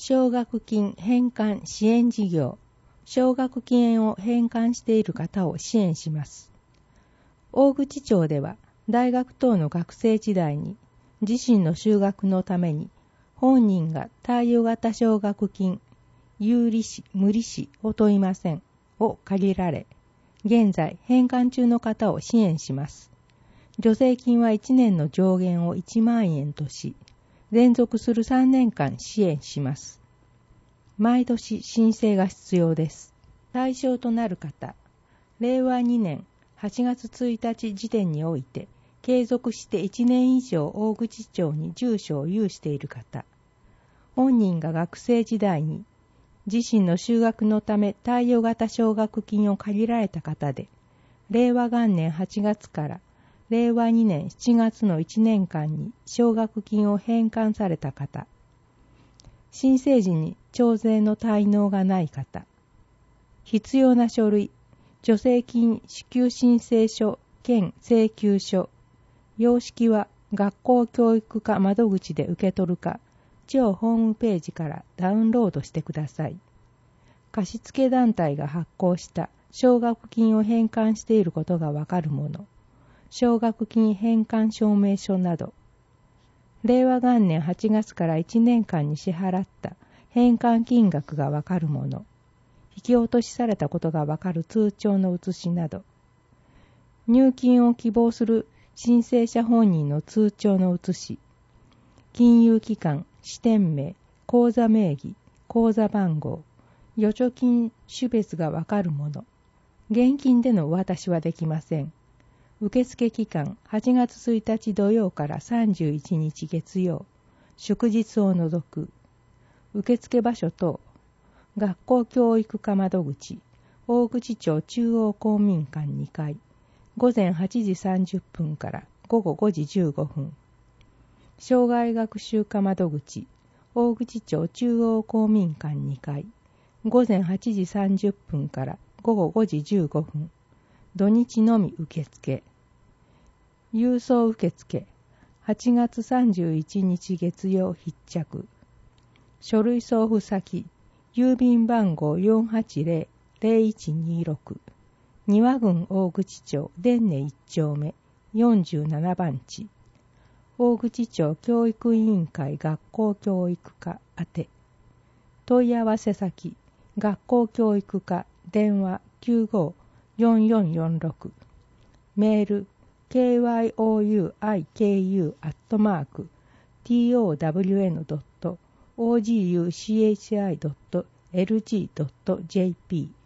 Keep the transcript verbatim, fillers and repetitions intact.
奨学金返還支援事業、奨学金を返還している方を支援します。大口町では大学等の学生時代に自身の修学のために本人が貸与型奨学金、有利子、無利子を問いませんを借りられ、現在返還中の方を支援します。助成金はいちねんの上限をいちまんえんとし、連続するさんねんかん支援します。毎年申請が必要です。対象となる方、れいわにねんはちがつついたち時点において、継続していちねん以上大口町に住所を有している方、本人が学生時代に自身の修学のため貸与型奨学金を借りられた方で、れいわがんねんはちがつかられいわにねんしちがつのいちねんかんに奨学金を返還された方、申請時に徴税の滞納がない方、必要な書類、助成金支給申請書兼請求書、様式は学校教育課窓口で受け取るか、町ホームページからダウンロードしてください。貸付団体が発行した奨学金を返還していることがわかるもの、奨学金返還証明書など、れいわがんねんはちがつからいちねんかんに支払った返還金額がわかるもの、引き落としされたことがわかる通帳の写しなど、入金を希望する申請者本人の通帳の写し、金融機関、支店名、口座名義、口座番号、預貯金種別がわかるもの、現金でのお渡しはできません。受付期間はちがつついたち土曜からさんじゅういちにち月曜、祝日を除く。受付場所等、学校教育課窓口、大口町中央公民館にかい、ごぜんはちじさんじゅっぷんからごごごじじゅうごふん。障害学習課窓口、大口町中央公民館にかい、ごぜんはちじさんじゅっぷんからごごごじじゅうごふん。土日のみ受付。郵送受付、はちがつさんじゅういちにち月曜必着。書類送付先、郵便番号 よんはちぜろぜろいちにろく、庭郡大口町伝根いっちょうめよんじゅうななばんち、大口町教育委員会学校教育課宛て。問い合わせ先、学校教育課電話 きゅうごよんよんよんろく、メール ケーワイオーユーアイケーユー アットマーク ティーオーダブリューエヌドットオージーユーシーエイチアイドットエルジードットジェーピー